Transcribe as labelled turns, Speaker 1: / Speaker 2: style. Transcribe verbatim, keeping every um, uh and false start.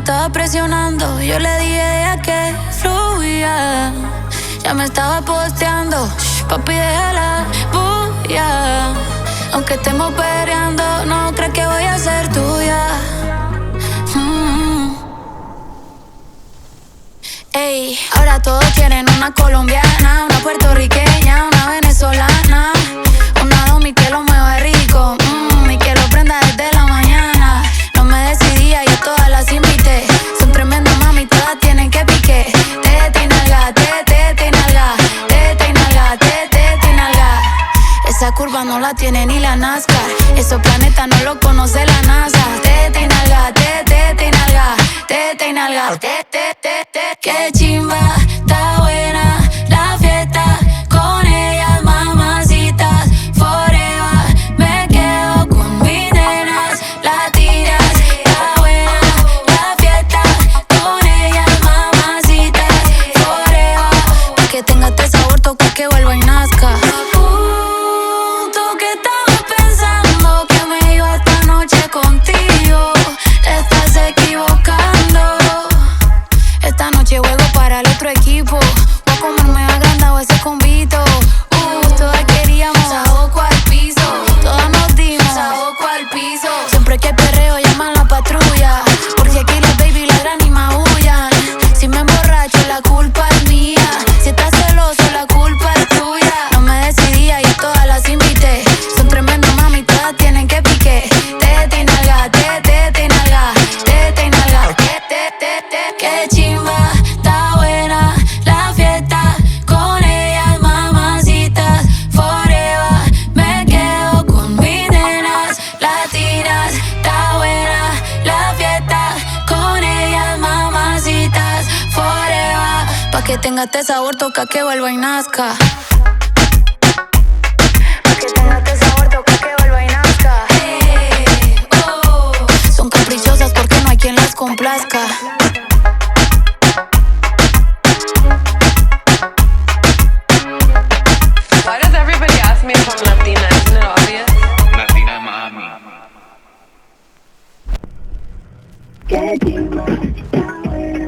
Speaker 1: estaba presionando, yo le dije deja que fluya. Ya me estaba posteando, shh, papi déjala bulla. Aunque estemos peleando, no crees que voy a ser tuya. mm. Ey, ahora todos quieren una colombiana, una puertorriqueña, una venezolana, una domi que lo mueva rico, mmm, y que lo prenda desde la mañana. No me decidía, yo todas las invité. Son tremendas mami, todas tienen que pique. Tete y nalga, tete, tete y nalga, tete y nalga, tete, tete y nalga. Esa curva no la tiene ni la NASCAR. Esos planetas no lo conoce la NASA. Tete y nalga, tete, tete y nalga, tete y nalga, tete, tete, tete. Qué chimba, está buena la fiesta. Con ellas mamacitas forever. Me quedo con mis nenas latinas. Está buena la fiesta. Con ellas mamacitas forever. Pa' que tenga este sabor, toca que vuelva y nazca. Uh, tú que estabas pensando que me iba esta noche contigo, te estás equivocando. Esta noche juego para el otro equipo. Voy a comerme agrandado ese convito. Uh, todas queríamos saboco al piso. Todas nos dimos saboco al piso. Siempre que perreo llaman la patrulla, porque aquí las baby ladran y maullan. Si me emborracho la culpa es mía. Si estás celoso la culpa es tuya. No me decidía y todas las invité. Son tremendas mami, todas tienen que pique. Tete y nalga, tete, tete y nalga, tete y nalga, tete, tete, tete. Qué chimba, está buena la fiesta. Con ellas mamacitas forever. Me quedo con mis nenas latinas. Está buena la fiesta. Con ellas mamacitas forever. Pa' que tenga este sabor, toca que vuelva y nazca. Pa' que tenga este sabor, toca que vuelva y nazca. Hey, oh. Son caprichosas porque no hay quien las complazca.
Speaker 2: Why does everybody ask me if I'm Latina? Isn't it obvious?
Speaker 3: Latina mami.
Speaker 4: Qué chimba, está buena